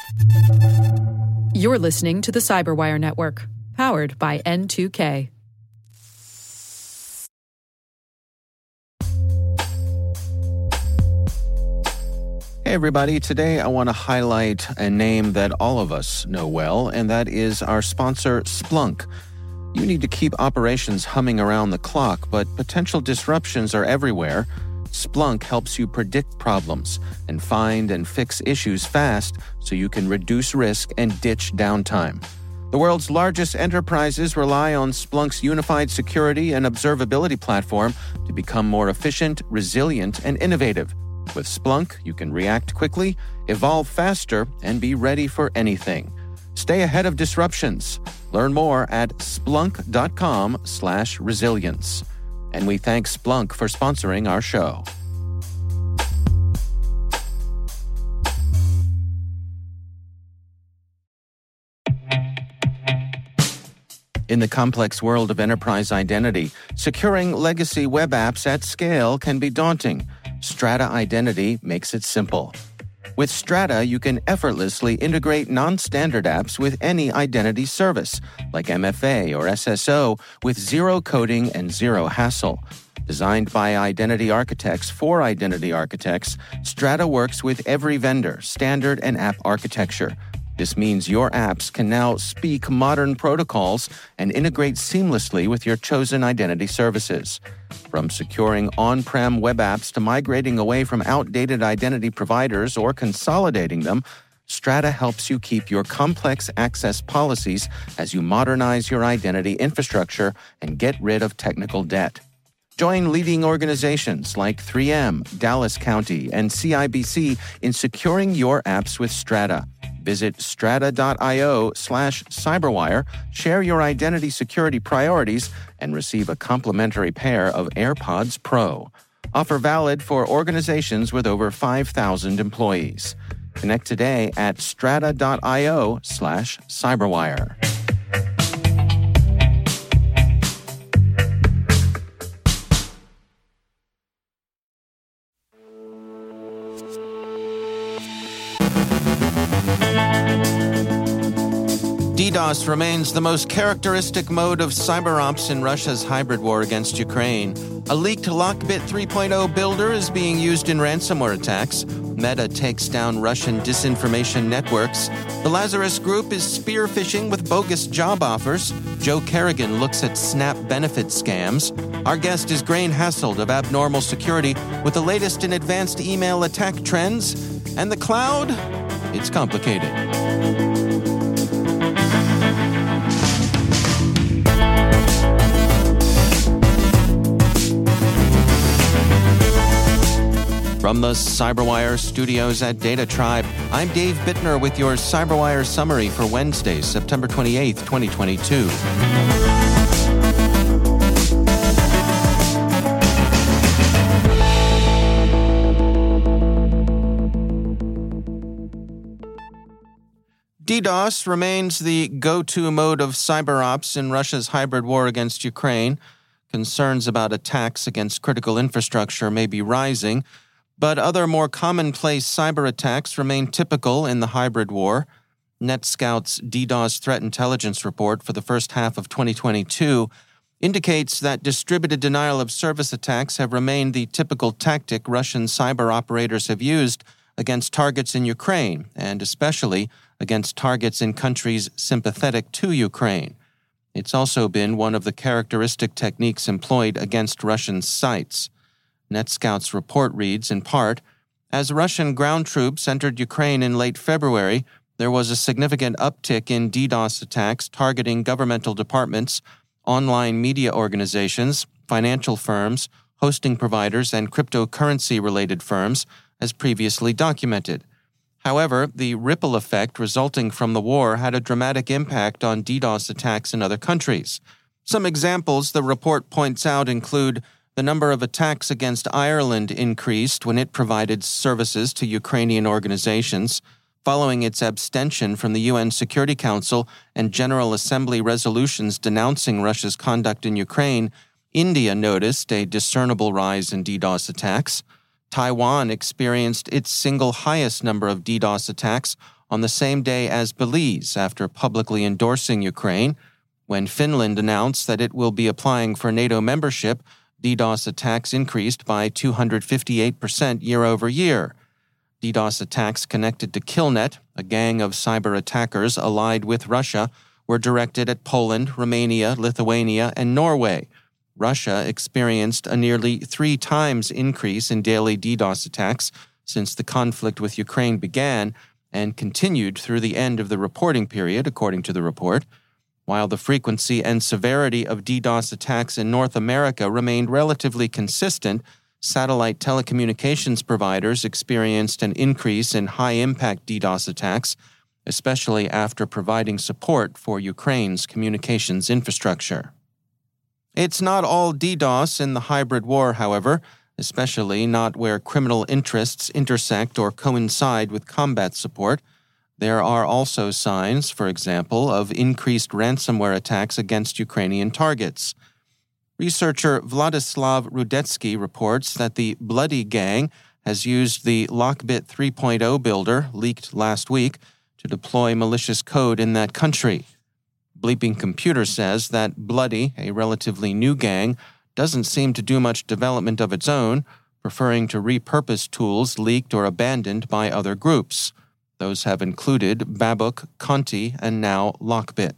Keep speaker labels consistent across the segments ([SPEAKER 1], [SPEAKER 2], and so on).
[SPEAKER 1] You're listening to the Cyberwire Network, powered by N2K.
[SPEAKER 2] Hey everybody, today I want to highlight a name that all of us know well, and that is our sponsor, Splunk. You need to keep operations humming around the clock, but potential disruptions are everywhere. Splunk helps you predict problems and find and fix issues fast so you can reduce risk and ditch downtime. The world's largest enterprises rely on Splunk's unified security and observability platform to become more efficient, resilient, and innovative. With Splunk, you can react quickly, evolve faster, and be ready for anything. Stay ahead of disruptions. Learn more at splunk.com/resilience. And we thank Splunk for sponsoring our show. In the complex world of enterprise identity, securing legacy web apps at scale can be daunting. Strata Identity makes it simple. With Strata, you can effortlessly integrate non-standard apps with any identity service, like MFA or SSO, with zero coding and zero hassle. Designed by identity architects for identity architects, Strata works with every vendor, standard, and app architecture. This means your apps can now speak modern protocols and integrate seamlessly with your chosen identity services. From securing on-prem web apps to migrating away from outdated identity providers or consolidating them, Strata helps you keep your complex access policies as you modernize your identity infrastructure and get rid of technical debt. Join leading organizations like 3M, Dallas County, and CIBC in securing your apps with Strata. Visit strata.io/cyberwire, share your identity security priorities, and receive a complimentary pair of AirPods Pro. Offer valid for organizations with over 5,000 employees. Connect today at strata.io/cyberwire. DDoS remains the most characteristic mode of cyber ops in Russia's hybrid war against Ukraine. A leaked Lockbit 3.0 builder is being used in ransomware attacks. Meta takes down Russian disinformation networks. The Lazarus Group is spear phishing with bogus job offers. Joe Kerrigan looks at SNAP benefit scams. Our guest is Grain Hasselt of Abnormal Security with the latest in advanced email attack trends. And the cloud? It's complicated. From the Cyberwire studios at Data Tribe, I'm Dave Bittner with your Cyberwire summary for Wednesday, September 28th, 2022. DDoS remains the go-to mode of cyber ops in Russia's hybrid war against Ukraine. Concerns about attacks against critical infrastructure may be rising, but other more commonplace cyber attacks remain typical in the hybrid war. NetScout's DDoS Threat Intelligence Report for the first half of 2022 indicates that distributed denial of service attacks have remained the typical tactic Russian cyber operators have used against targets in Ukraine, and especially against targets in countries sympathetic to Ukraine. It's also been one of the characteristic techniques employed against Russian sites. NetScout's report reads, in part, as Russian ground troops entered Ukraine in late February, there was a significant uptick in DDoS attacks targeting governmental departments, online media organizations, financial firms, hosting providers, and cryptocurrency-related firms, as previously documented. However, the ripple effect resulting from the war had a dramatic impact on DDoS attacks in other countries. Some examples the report points out include the number of attacks against Ireland increased when it provided services to Ukrainian organizations. Following its abstention from the UN Security Council and General Assembly resolutions denouncing Russia's conduct in Ukraine, India noticed a discernible rise in DDoS attacks. Taiwan experienced its single highest number of DDoS attacks on the same day as Belize after publicly endorsing Ukraine. When Finland announced that it will be applying for NATO membership, DDoS attacks increased by 258% year-over-year. DDoS attacks connected to Killnet, a gang of cyber attackers allied with Russia, were directed at Poland, Romania, Lithuania, and Norway. Russia experienced a nearly 3 times increase in daily DDoS attacks since the conflict with Ukraine began and continued through the end of the reporting period, according to the report. While the frequency and severity of DDoS attacks in North America remained relatively consistent, satellite telecommunications providers experienced an increase in high-impact DDoS attacks, especially after providing support for Ukraine's communications infrastructure. It's not all DDoS in the hybrid war, however, especially not where criminal interests intersect or coincide with combat support. There are also signs, for example, of increased ransomware attacks against Ukrainian targets. Researcher Vladislav Rudetsky reports that the Bloody Gang has used the Lockbit 3.0 builder, leaked last week, to deploy malicious code in that country. Bleeping Computer says that Bloody, a relatively new gang, doesn't seem to do much development of its own, preferring to repurpose tools leaked or abandoned by other groups. Those have included Babuk, Conti, and now Lockbit.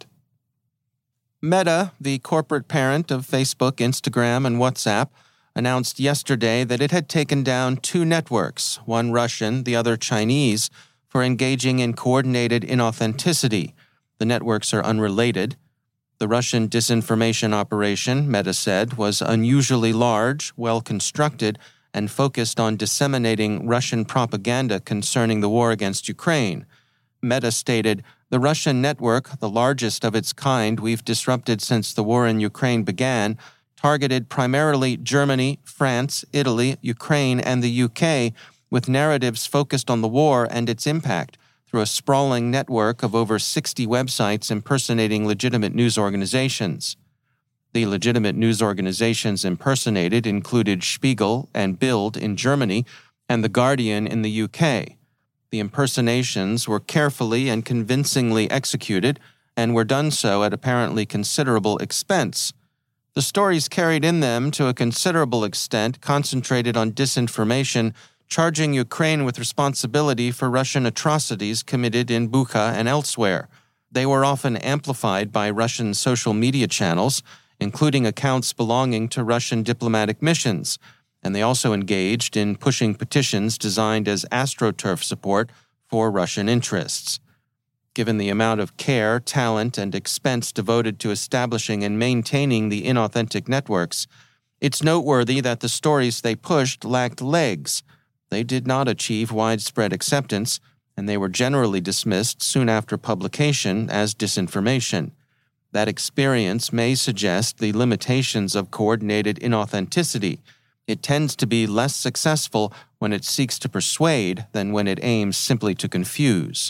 [SPEAKER 2] Meta, the corporate parent of Facebook, Instagram, and WhatsApp, announced yesterday that it had taken down 2 networks, one Russian, the other Chinese, for engaging in coordinated inauthenticity. The networks are unrelated. The Russian disinformation operation, Meta said, was unusually large, well-constructed, and focused on disseminating Russian propaganda concerning the war against Ukraine. Meta stated, "The Russian network, the largest of its kind we've disrupted since the war in Ukraine began, targeted primarily Germany, France, Italy, Ukraine, and the UK, with narratives focused on the war and its impact, through a sprawling network of over 60 websites impersonating legitimate news organizations." The legitimate news organizations impersonated included Spiegel and Bild in Germany and The Guardian in the UK. The impersonations were carefully and convincingly executed and were done so at apparently considerable expense. The stories carried in them, to a considerable extent, concentrated on disinformation, charging Ukraine with responsibility for Russian atrocities committed in Bucha and elsewhere. They were often amplified by Russian social media channels, including accounts belonging to Russian diplomatic missions, and they also engaged in pushing petitions designed as AstroTurf support for Russian interests. Given the amount of care, talent, and expense devoted to establishing and maintaining the inauthentic networks, it's noteworthy that the stories they pushed lacked legs. They did not achieve widespread acceptance, and they were generally dismissed soon after publication as disinformation. That experience may suggest the limitations of coordinated inauthenticity. It tends to be less successful when it seeks to persuade than when it aims simply to confuse.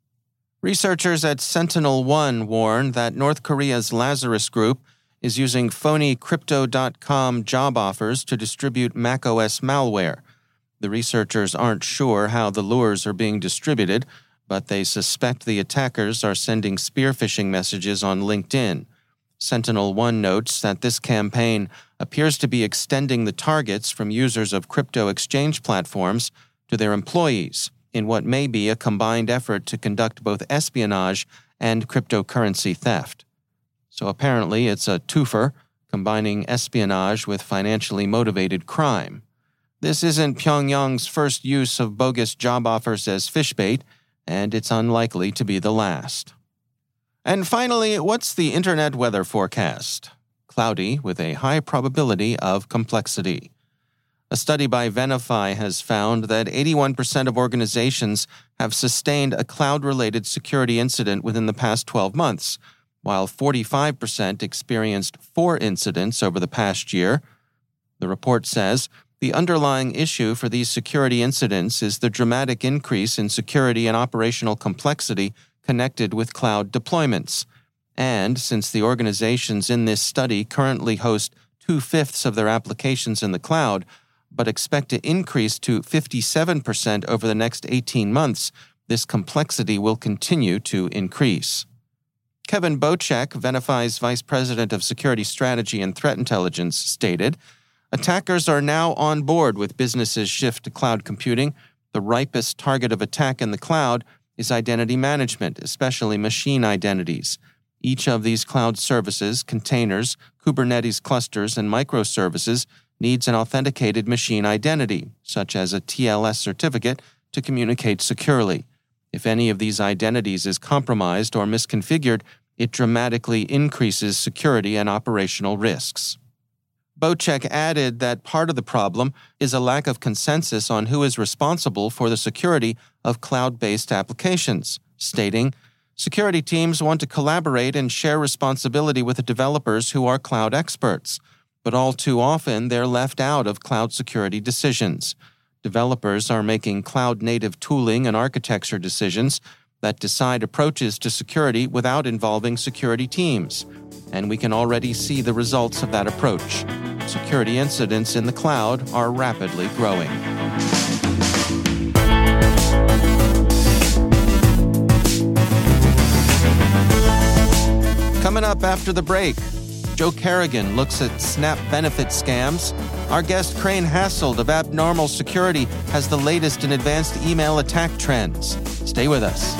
[SPEAKER 2] Researchers at Sentinel-1 warn that North Korea's Lazarus Group is using phony Crypto.com job offers to distribute macOS malware. The researchers aren't sure how the lures are being distributed, but they suspect the attackers are sending spear-phishing messages on LinkedIn. Sentinel-1 notes that this campaign appears to be extending the targets from users of crypto exchange platforms to their employees in what may be a combined effort to conduct both espionage and cryptocurrency theft. So apparently it's a twofer, combining espionage with financially motivated crime. This isn't Pyongyang's first use of bogus job offers as fishbait, and it's unlikely to be the last. And finally, what's the internet weather forecast? Cloudy with a high probability of complexity. A study by Venafi has found that 81% of organizations have sustained a cloud-related security incident within the past 12 months, while 45% experienced 4 incidents over the past year. The report says, the underlying issue for these security incidents is the dramatic increase in security and operational complexity connected with cloud deployments. And since the organizations in this study currently host 2/5 of their applications in the cloud, but expect to increase to 57% over the next 18 months, This complexity will continue to increase. Kevin Bochek, Venafi's Vice President of Security Strategy and Threat Intelligence, stated, "Attackers are now on board with businesses' shift to cloud computing. The ripest target of attack in the cloud is identity management, especially machine identities. Each of these cloud services, containers, Kubernetes clusters, and microservices needs an authenticated machine identity, such as a TLS certificate, to communicate securely. If any of these identities is compromised or misconfigured, it dramatically increases security and operational risks." Bochek added that part of the problem is a lack of consensus on who is responsible for the security of cloud-based applications, stating, "Security teams want to collaborate and share responsibility with the developers who are cloud experts, but all too often they're left out of cloud security decisions. Developers are making cloud-native tooling and architecture decisions that decide approaches to security without involving security teams, and we can already see the results of that approach. Security incidents in the cloud are rapidly growing." Coming up after the break, Joe Carrigan looks at Snap benefit scams. Our guest Crane Hasselt of Abnormal Security has the latest in advanced email attack trends. Stay with us.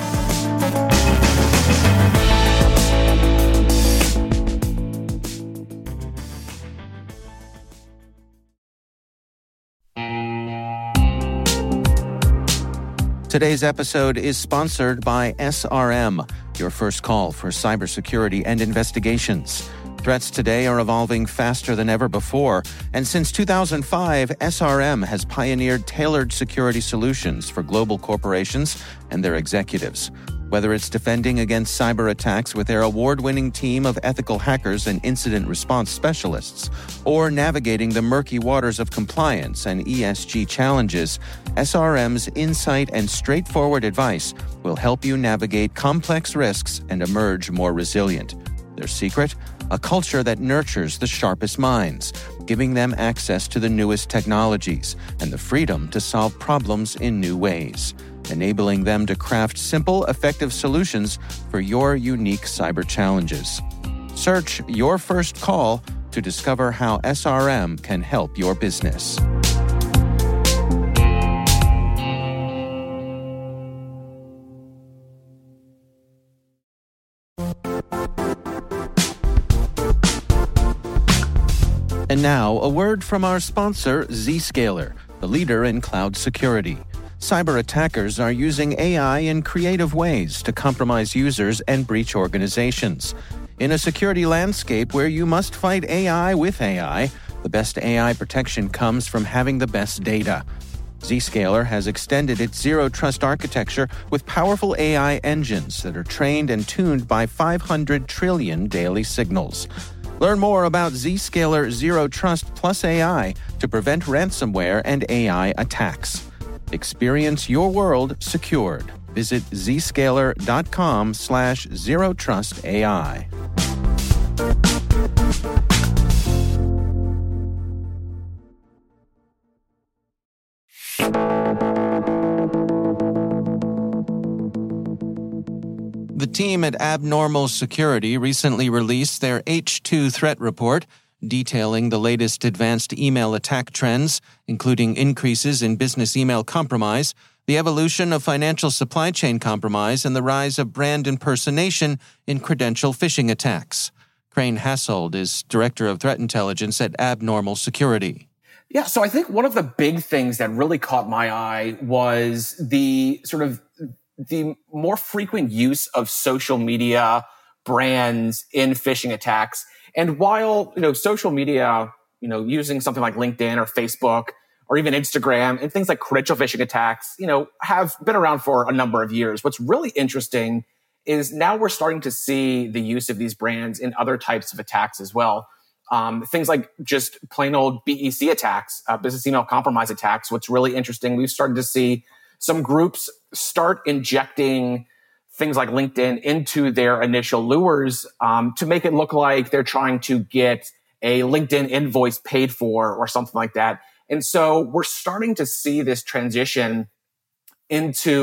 [SPEAKER 2] Today's episode is sponsored by SRM, your first call for cybersecurity and investigations. Threats today are evolving faster than ever before, and since 2005, SRM has pioneered tailored security solutions for global corporations and their executives. Whether it's defending against cyber attacks with their award-winning team of ethical hackers and incident response specialists, or navigating the murky waters of compliance and ESG challenges, SRM's insight and straightforward advice will help you navigate complex risks and emerge more resilient. Their secret? A culture that nurtures the sharpest minds, giving them access to the newest technologies and the freedom to solve problems in new ways, enabling them to craft simple, effective solutions for your unique cyber challenges. Search Your First Call to discover how SRM can help your business. And now, a word from our sponsor, Zscaler, the leader in cloud security. Cyber attackers are using AI in creative ways to compromise users and breach organizations. In a security landscape where you must fight AI with AI, the best AI protection comes from having the best data. Zscaler has extended its zero-trust architecture with powerful AI engines that are trained and tuned by 500 trillion daily signals. Learn more about Zscaler Zero Trust Plus AI to prevent ransomware and AI attacks. Experience your world secured. Visit zscaler.com/zerotrustai. The team at Abnormal Security recently released their H2 threat report, detailing the latest advanced email attack trends, including increases in business email compromise, the evolution of financial supply chain compromise, and the rise of brand impersonation in credential phishing attacks. Crane Hasselt is Director of Threat Intelligence at Abnormal Security.
[SPEAKER 3] Yeah, so I think one of the big things that really caught my eye was the more frequent use of social media brands in phishing attacks. And while, social media, using something like LinkedIn or Facebook or even Instagram and things like credential phishing attacks, have been around for a number of years. What's really interesting is now we're starting to see the use of these brands in other types of attacks as well. Things like just plain old BEC attacks, business email compromise attacks. What's really interesting, we've started to see some groups start injecting things like LinkedIn into their initial lures to make it look like they're trying to get a LinkedIn invoice paid for or something like that. And so we're starting to see this transition into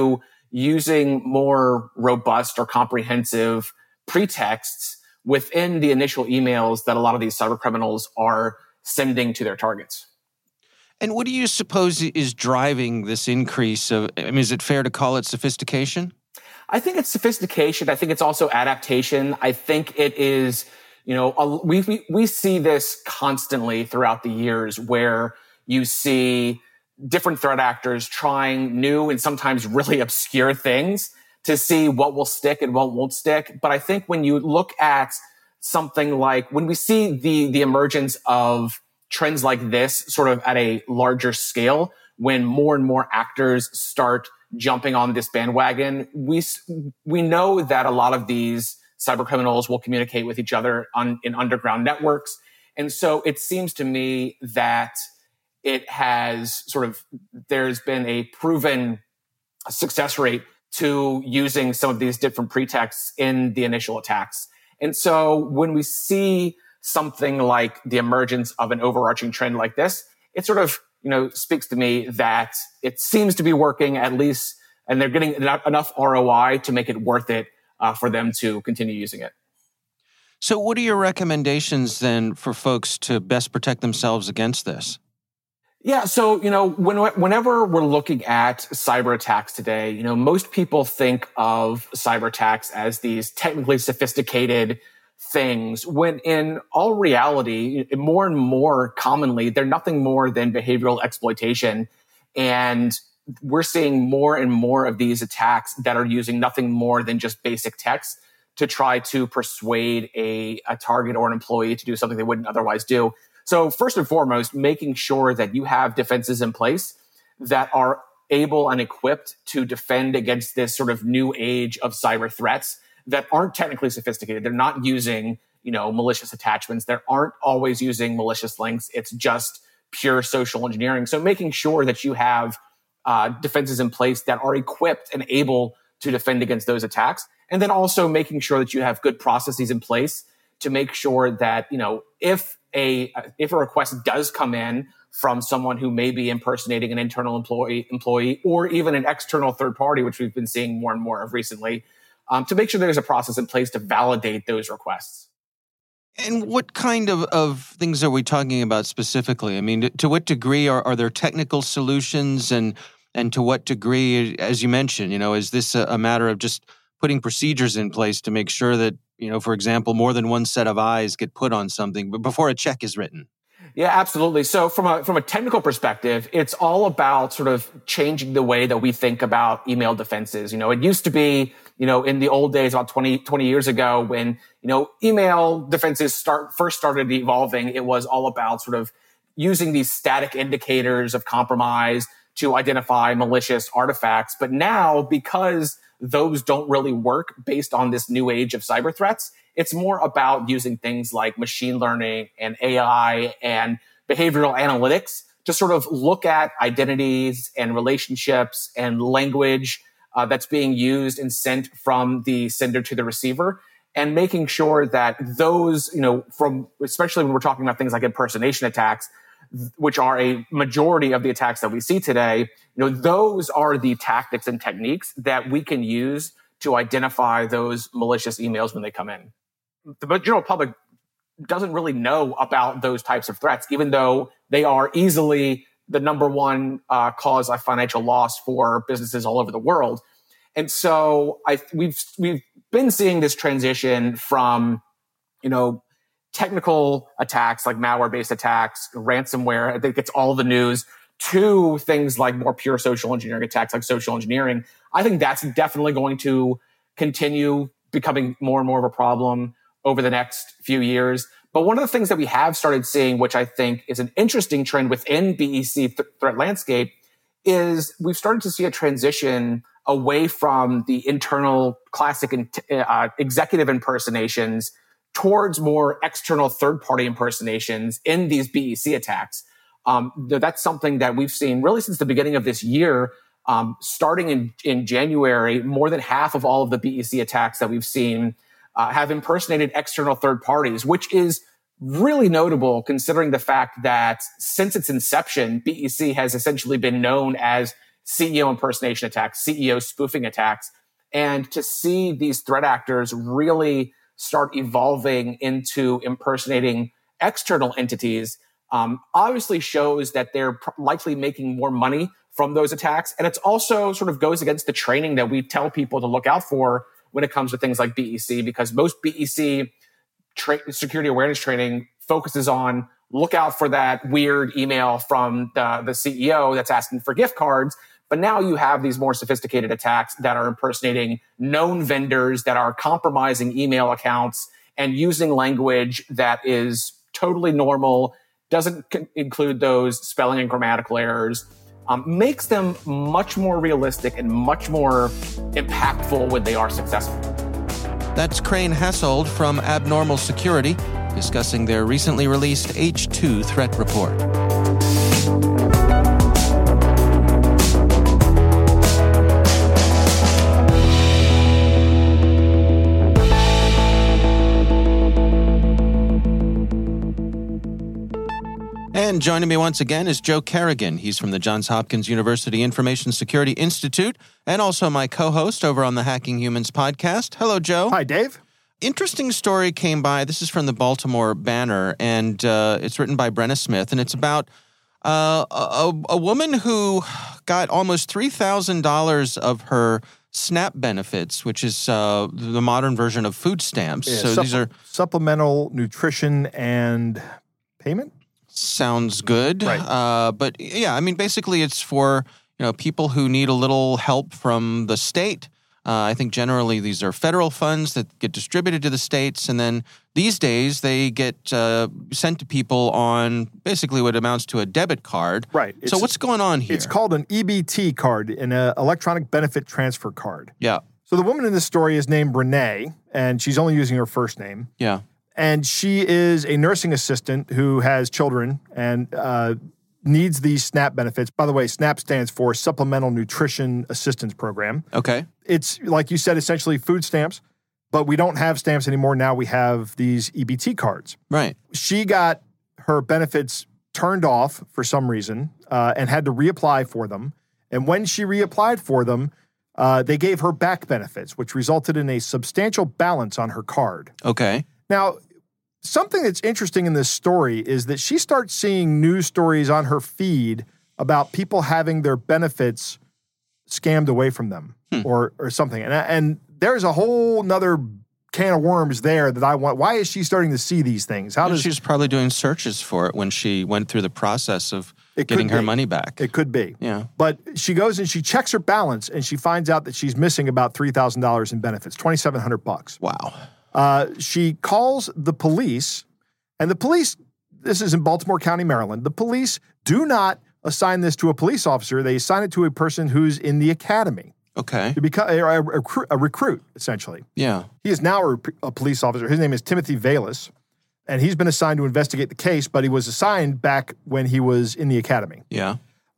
[SPEAKER 3] using more robust or comprehensive pretexts within the initial emails that a lot of these cyber criminals are sending to their targets.
[SPEAKER 2] And what do you suppose is driving this increase of, is it fair to call it sophistication?
[SPEAKER 3] I think it's sophistication. I think it's also adaptation. I think it is, we see this constantly throughout the years where you see different threat actors trying new and sometimes really obscure things to see what will stick and what won't stick. But I think when you look at something like when we see the emergence of trends like this sort of at a larger scale, when more and more actors start jumping on this bandwagon, we know that a lot of these cyber criminals will communicate with each other in underground networks. And so it seems to me that there's been a proven success rate to using some of these different pretexts in the initial attacks. And so when we see something like the emergence of an overarching trend like this, it sort of, speaks to me that it seems to be working at least, and they're getting enough ROI to make it worth it for them to continue using it.
[SPEAKER 2] So what are your recommendations then for folks to best protect themselves against this?
[SPEAKER 3] Yeah. So, whenever we're looking at cyber attacks today, most people think of cyber attacks as these technically sophisticated things, when in all reality, more and more commonly, they're nothing more than behavioral exploitation. And we're seeing more and more of these attacks that are using nothing more than just basic text to try to persuade a target or an employee to do something they wouldn't otherwise do. So first and foremost, making sure that you have defenses in place that are able and equipped to defend against this sort of new age of cyber threats that aren't technically sophisticated. They're not using, malicious attachments. They aren't always using malicious links. It's just pure social engineering. So making sure that you have defenses in place that are equipped and able to defend against those attacks. And then also making sure that you have good processes in place to make sure that, if a request does come in from someone who may be impersonating an internal employee or even an external third party, which we've been seeing more and more of recently, to make sure there's a process in place to validate those requests.
[SPEAKER 2] And what kind of things are we talking about specifically? To what degree are there technical solutions and to what degree, as you mentioned, is this a matter of just putting procedures in place to make sure that, for example, more than one set of eyes get put on something before a check is written?
[SPEAKER 3] Yeah, absolutely. So from a technical perspective, it's all about sort of changing the way that we think about email defenses. It used to be, in the old days, about 20 years ago, when, email defenses first started evolving, it was all about sort of using these static indicators of compromise to identify malicious artifacts. But now, because those don't really work based on this new age of cyber threats, it's more about using things like machine learning and AI and behavioral analytics to sort of look at identities and relationships and language that's being used and sent from the sender to the receiver, and making sure that those, especially when we're talking about things like impersonation attacks, which are a majority of the attacks that we see today, those are the tactics and techniques that we can use to identify those malicious emails when they come in. The general public doesn't really know about those types of threats, even though they are easily the number one cause of financial loss for businesses all over the world. And so we've been seeing this transition from, technical attacks like malware-based attacks, ransomware, I think it's all the news, to things like more pure social engineering attacks like social engineering. I think that's definitely going to continue becoming more and more of a problem over the next few years. But one of the things that we have started seeing, which I think is an interesting trend within BEC threat landscape, is we've started to see a transition away from the internal classic executive impersonations towards more external third-party impersonations in these BEC attacks. That's something that we've seen really since the beginning of this year. Starting in January, more than half of all of the BEC attacks that we've seen have impersonated external third parties, which is really notable considering the fact that since its inception, BEC has essentially been known as CEO impersonation attacks, CEO spoofing attacks. And to see these threat actors really start evolving into impersonating external entities obviously shows that they're likely making more money from those attacks. And it's also sort of goes against the training that we tell people to look out for when it comes to things like BEC, because most BEC security awareness training focuses on look out for that weird email from the CEO that's asking for gift cards. But now you have these more sophisticated attacks that are impersonating known vendors, that are compromising email accounts and using language that is totally normal, doesn't include those spelling and grammatical errors, makes them much more realistic and much more impactful when they are successful.
[SPEAKER 2] That's Crane Hassold from Abnormal Security discussing their recently released H2 threat report. And joining me once again is Joe Carrigan. He's from the Johns Hopkins University Information Security Institute and also my co-host over on the Hacking Humans podcast. Hello, Joe.
[SPEAKER 4] Hi, Dave.
[SPEAKER 2] Interesting story came by. This is from the Baltimore Banner, and it's written by Brenna Smith, and it's about a woman who got almost $3,000 of her SNAP benefits, which is the modern version of food stamps.
[SPEAKER 4] Yeah,
[SPEAKER 2] so these are
[SPEAKER 4] supplemental nutrition and payment.
[SPEAKER 2] Sounds good.
[SPEAKER 4] Right.
[SPEAKER 2] But yeah, I mean, basically it's for, people who need a little help from the state. I think generally these are federal funds that get distributed to the states. And then these days they get sent to people on basically what amounts to a debit card.
[SPEAKER 4] Right.
[SPEAKER 2] So what's going on here?
[SPEAKER 4] It's called an EBT card, an electronic benefit transfer card.
[SPEAKER 2] Yeah.
[SPEAKER 4] So the woman in this story is named Renee, and she's only using her first name.
[SPEAKER 2] Yeah.
[SPEAKER 4] And she is a nursing assistant who has children and needs these SNAP benefits. By the way, SNAP stands for Supplemental Nutrition Assistance Program.
[SPEAKER 2] Okay.
[SPEAKER 4] It's, like you said, essentially food stamps, but we don't have stamps anymore. Now we have these EBT cards.
[SPEAKER 2] Right.
[SPEAKER 4] She got her benefits turned off for some reason and had to reapply for them. And when she reapplied for them, they gave her back benefits, which resulted in a substantial balance on her card.
[SPEAKER 2] Okay.
[SPEAKER 4] Now, something that's interesting in this story is that she starts seeing news stories on her feed about people having their benefits scammed away from them or something. And there's a whole nother can of worms there that I want. Why is she starting to see these things?
[SPEAKER 2] She's probably doing searches for it when she went through the process of getting her money back.
[SPEAKER 4] It could be.
[SPEAKER 2] Yeah.
[SPEAKER 4] But she goes and she checks her balance and she finds out that she's missing about $3,000 in benefits, $2,700.
[SPEAKER 2] Wow.
[SPEAKER 4] She calls the police, and the police, this is in Baltimore County, Maryland, the police do not assign this to a police officer. They assign it to a person who's in the academy.
[SPEAKER 2] Okay.
[SPEAKER 4] To become a recruit, essentially.
[SPEAKER 2] Yeah.
[SPEAKER 4] He is now a police officer. His name is Timothy Valis, and he's been assigned to investigate the case, but he was assigned back when he was in the academy.
[SPEAKER 2] Yeah.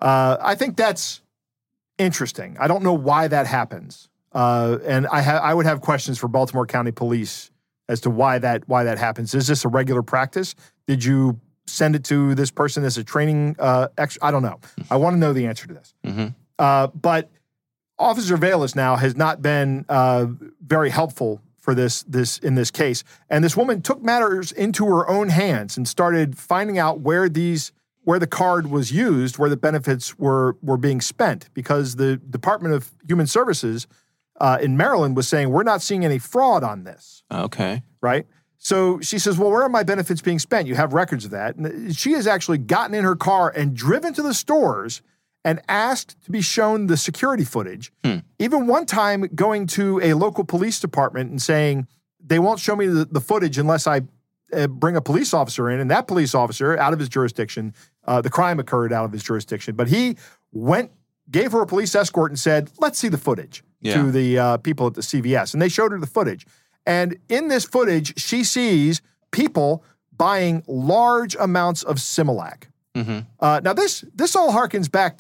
[SPEAKER 4] I think that's interesting. I don't know why that happens. And I would have questions for Baltimore County Police as to why that happens. Is this a regular practice? Did you send it to this person as a training? I don't know. I want to know the answer to this. Mm-hmm. But Officer Valis now has not been very helpful for this in this case. And this woman took matters into her own hands and started finding out where the card was used, where the benefits were being spent, because the Department of Human Services in Maryland was saying, we're not seeing any fraud on this.
[SPEAKER 2] Okay.
[SPEAKER 4] Right? So she says, well, where are my benefits being spent? You have records of that. And she has actually gotten in her car and driven to the stores and asked to be shown the security footage. Even one time going to a local police department and saying, they won't show me the footage unless I bring a police officer in. And that police officer, out of his jurisdiction, the crime occurred out of his jurisdiction, but he gave her a police escort and said, let's see the footage. To the people at the CVS. And they showed her the footage. And in this footage, she sees people buying large amounts of Similac. Mm-hmm. Now, this all harkens back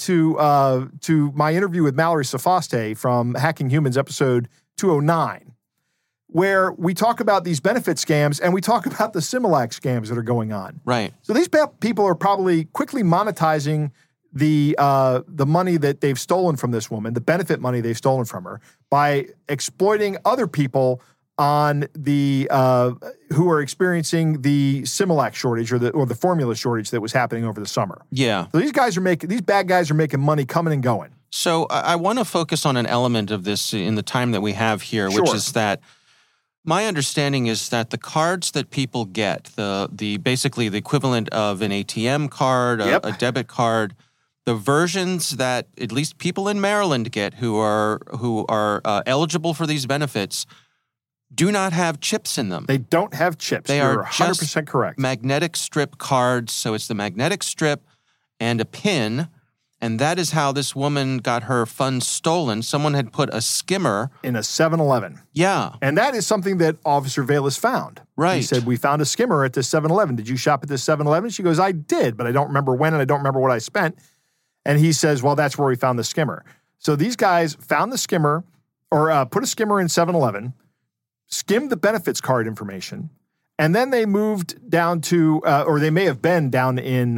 [SPEAKER 4] to my interview with Mallory Sofaste from Hacking Humans, episode 209, where we talk about these benefit scams and we talk about the Similac scams that are going on.
[SPEAKER 2] Right.
[SPEAKER 4] So these people are probably quickly monetizing the money that they've stolen from this woman, the benefit money they've stolen from her, by exploiting other people on the who are experiencing the Similac shortage or the formula shortage that was happening over the summer.
[SPEAKER 2] Yeah.
[SPEAKER 4] So these bad guys are making money coming and going.
[SPEAKER 2] So I want to focus on an element of this in the time that we have here,
[SPEAKER 4] Sure.
[SPEAKER 2] which is that my understanding is that the cards that people get, the basically the equivalent of an ATM card,
[SPEAKER 4] Yep.
[SPEAKER 2] a debit card, the versions that at least people in Maryland get who are eligible for these benefits do not have chips in them.
[SPEAKER 4] They don't have chips.
[SPEAKER 2] They
[SPEAKER 4] You're
[SPEAKER 2] are
[SPEAKER 4] 100%
[SPEAKER 2] just
[SPEAKER 4] correct.
[SPEAKER 2] magnetic strip cards. So it's the magnetic strip and a pin. And that is how this woman got her funds stolen. Someone had put a skimmer.
[SPEAKER 4] In a 7-Eleven.
[SPEAKER 2] Yeah.
[SPEAKER 4] And that is something that Officer Velas found.
[SPEAKER 2] Right.
[SPEAKER 4] He said, we found a skimmer at this 7-Eleven. Did you shop at this 7-Eleven? She goes, I did, but I don't remember when and I don't remember what I spent. And he says, well, that's where we found the skimmer. So these guys found the skimmer or put a skimmer in 7-Eleven, skimmed the benefits card information, and then they moved down to, or they may have been down in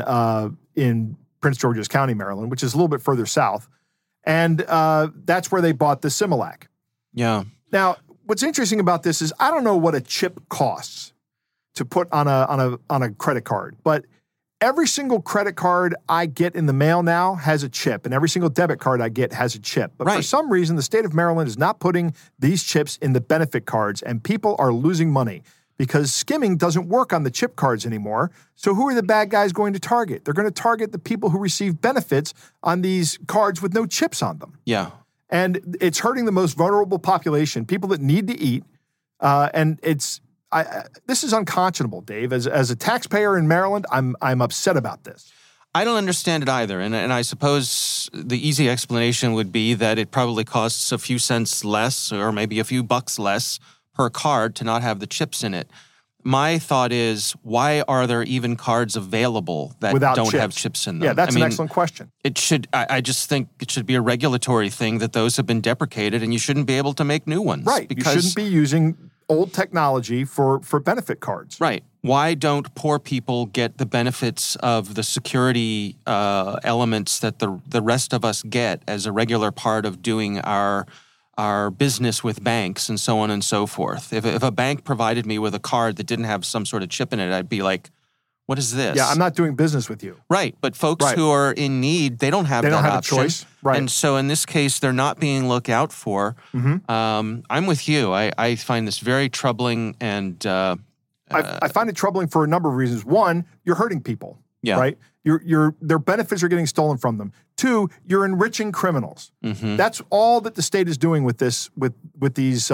[SPEAKER 4] Prince George's County, Maryland, which is a little bit further south. And that's where they bought the Similac.
[SPEAKER 2] Yeah.
[SPEAKER 4] Now, what's interesting about this is I don't know what a chip costs to put on a credit card, but every single credit card I get in the mail now has a chip, and every single debit card I get has a chip. But for some reason, the state of Maryland is not putting these chips in the benefit cards, and people are losing money because skimming doesn't work on the chip cards anymore. So who are the bad guys going to target? They're going to target the people who receive benefits on these cards with no chips on them.
[SPEAKER 2] Yeah.
[SPEAKER 4] And it's hurting the most vulnerable population, people that need to eat. And this is unconscionable, Dave. As a taxpayer in Maryland, I'm upset about this.
[SPEAKER 2] I don't understand it either. And I suppose the easy explanation would be that it probably costs a few cents less or maybe a few bucks less per card to not have the chips in it. My thought is, why are there even cards available that
[SPEAKER 4] Without
[SPEAKER 2] don't
[SPEAKER 4] chips?
[SPEAKER 2] have chips in them?
[SPEAKER 4] Yeah, that's an excellent question.
[SPEAKER 2] I just think it should be a regulatory thing that those have been deprecated and you shouldn't be able to make new ones.
[SPEAKER 4] Right. You shouldn't be using old technology for benefit cards.
[SPEAKER 2] Right. Why don't poor people get the benefits of the security elements that the rest of us get as a regular part of doing our business with banks and so on and so forth? If a bank provided me with a card that didn't have some sort of chip in it, I'd be like, what is this?
[SPEAKER 4] Yeah, I'm not doing business with you.
[SPEAKER 2] Right. But folks who are in need, they don't have that option.
[SPEAKER 4] a choice. Right.
[SPEAKER 2] And so in this case, they're not being looked out for.
[SPEAKER 4] Mm-hmm.
[SPEAKER 2] I'm with you. I find this very troubling and
[SPEAKER 4] I find it troubling for a number of reasons. One, you're hurting people.
[SPEAKER 2] Yeah.
[SPEAKER 4] Right? Their benefits are getting stolen from them. Two, you're enriching criminals.
[SPEAKER 2] Mm-hmm.
[SPEAKER 4] That's all that the state is doing with this, with these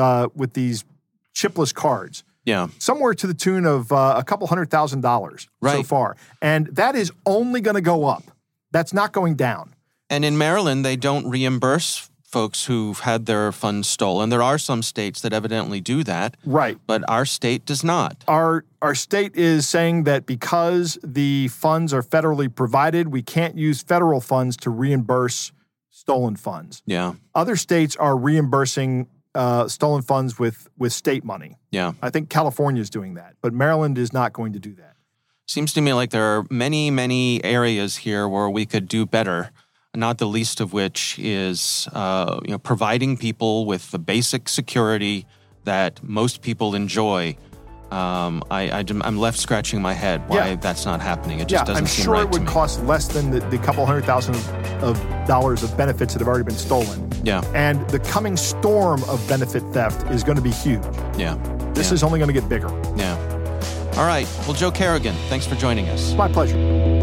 [SPEAKER 4] chipless cards.
[SPEAKER 2] Yeah.
[SPEAKER 4] Somewhere to the tune of a couple $100,000 so far. And that is only going to go up. That's not going down.
[SPEAKER 2] And in Maryland, they don't reimburse folks who've had their funds stolen. There are some states that evidently do that.
[SPEAKER 4] Right.
[SPEAKER 2] But our state does not.
[SPEAKER 4] Our state is saying that because the funds are federally provided, we can't use federal funds to reimburse stolen funds.
[SPEAKER 2] Yeah.
[SPEAKER 4] Other states are reimbursing stolen funds with state money.
[SPEAKER 2] Yeah.
[SPEAKER 4] I think California is doing that, but Maryland is not going to do that.
[SPEAKER 2] Seems to me like there are many, many areas here where we could do better, not the least of which is providing people with the basic security that most people enjoy. I'm left scratching my head why that's not happening. It just doesn't seem right to me.
[SPEAKER 4] I'm sure it would cost less than the couple $100,000 of dollars of benefits that have already been stolen.
[SPEAKER 2] Yeah.
[SPEAKER 4] And the coming storm of benefit theft is going to be huge.
[SPEAKER 2] Yeah.
[SPEAKER 4] This is only going to get bigger.
[SPEAKER 2] Yeah. All right. Well, Joe Carrigan, thanks for joining us.
[SPEAKER 4] It's my pleasure.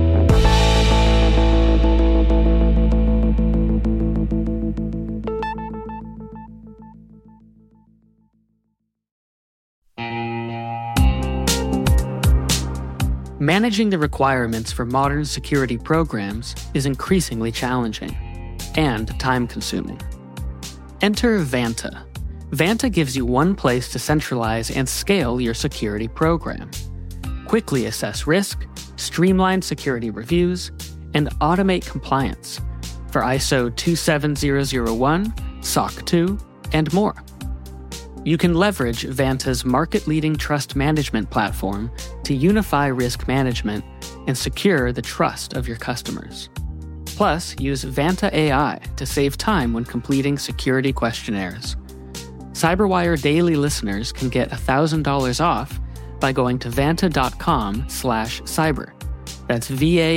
[SPEAKER 5] Managing the requirements for modern security programs is increasingly challenging and time-consuming. Enter Vanta. Vanta gives you one place to centralize and scale your security program. Quickly assess risk, streamline security reviews, and automate compliance for ISO 27001, SOC 2, and more. You can leverage Vanta's market-leading trust management platform to unify risk management and secure the trust of your customers. Plus, use Vanta AI to save time when completing security questionnaires. CyberWire Daily listeners can get $1,000 off by going to vanta.com/cyber. That's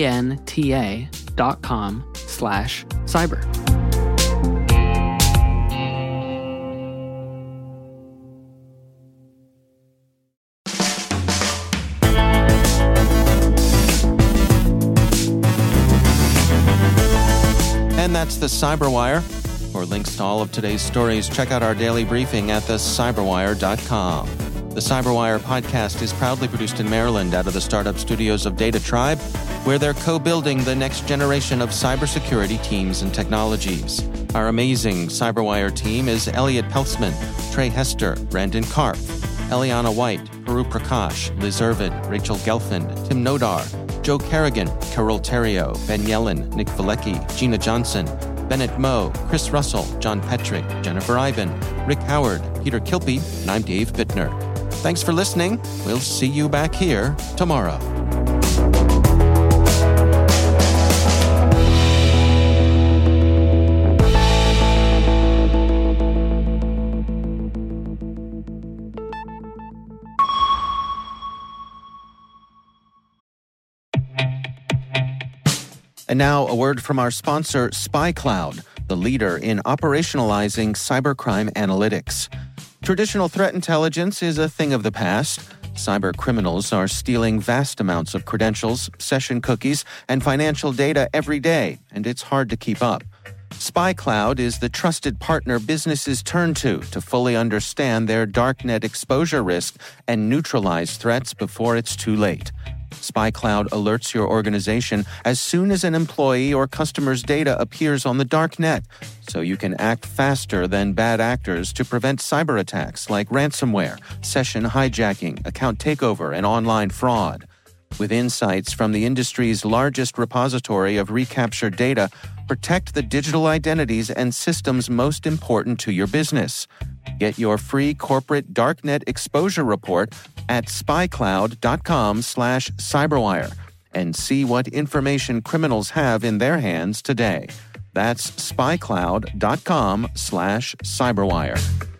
[SPEAKER 5] VANTA.com/cyber.
[SPEAKER 2] And that's the Cyberwire. For links to all of today's stories, check out our daily briefing at thecyberwire.com. The Cyberwire podcast is proudly produced in Maryland out of the startup studios of Data Tribe, where they're co-building the next generation of cybersecurity teams and technologies. Our amazing Cyberwire team is Elliot Peltzman, Trey Hester, Brandon Karpf, Eliana White, Puru Prakash, Liz Irvin, Rachel Gelfand, Tim Nodar, Joe Kerrigan, Carol Terrio, Ben Yellen, Nick Valecki, Gina Johnson, Bennett Moe, Chris Russell, John Petrick, Jennifer Iben, Rick Howard, Peter Kilpie, and I'm Dave Bittner. Thanks for listening. We'll see you back here tomorrow. And now, a word from our sponsor, SpyCloud, the leader in operationalizing cybercrime analytics. Traditional threat intelligence is a thing of the past. Cyber criminals are stealing vast amounts of credentials, session cookies, and financial data every day, and it's hard to keep up. SpyCloud is the trusted partner businesses turn to fully understand their darknet exposure risk and neutralize threats before it's too late. SpyCloud alerts your organization as soon as an employee or customer's data appears on the dark net, so you can act faster than bad actors to prevent cyber attacks like ransomware, session hijacking, account takeover, and online fraud. With insights from the industry's largest repository of recaptured data, protect the digital identities and systems most important to your business. Get your free corporate darknet exposure report at spycloud.com/cyberwire and see what information criminals have in their hands today. That's spycloud.com/cyberwire.